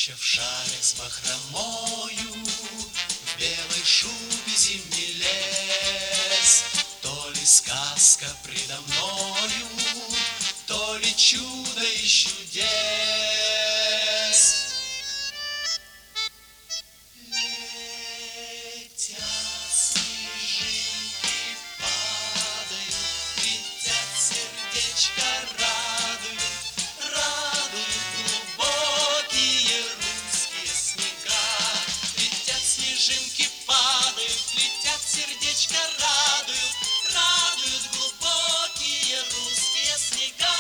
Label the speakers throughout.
Speaker 1: Теща в шале с бахромою, в белой шубе зимний лес. То ли сказка предо мною, то ли чудо из чудес. Летят снежинки, падают, летят, сердечко радуют, радуют глубокие русские снега. Летят снежинки, падают, летят, сердечко радуют, радуют глубокие русские снега.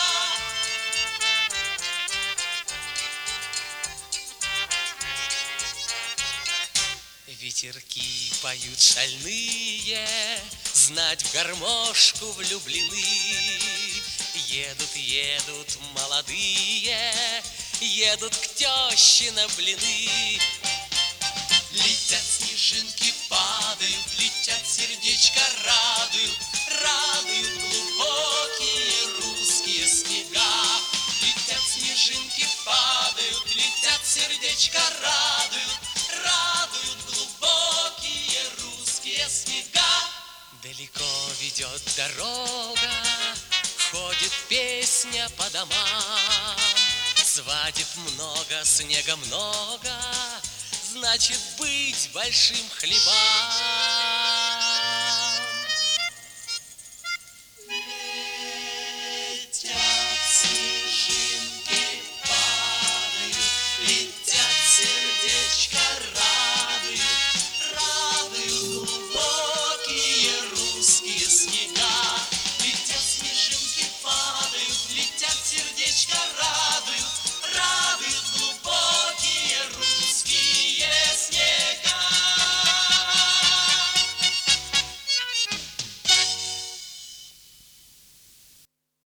Speaker 1: Ветерки поют шальные, знать в гармошку влюблены. Едут, едут молодые, едут к теще на блины. Летят снежинки, падают, летят, сердечко радуют, радуют глубокие русские снега. Летят снежинки, падают, летят, сердечко радуют, радуют глубокие русские снега. Далеко ведет дорога, ходит песня по домам. Свадеб много, снега много, значит быть большим хлебам.